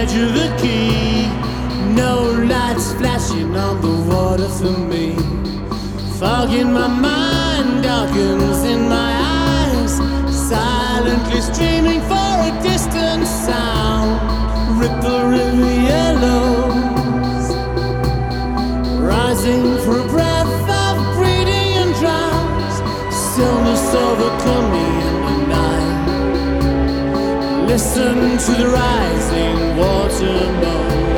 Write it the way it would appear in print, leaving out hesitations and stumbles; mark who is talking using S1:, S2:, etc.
S1: edge of the quay. No lights flashing on the water for me. Fog in my mind darkens in my eyes, silently streaming for a distant sound. Ripple river yellows, rising for a breath of breathing and drowns. Stillness overcome me in the night. Listen to the rising water moan.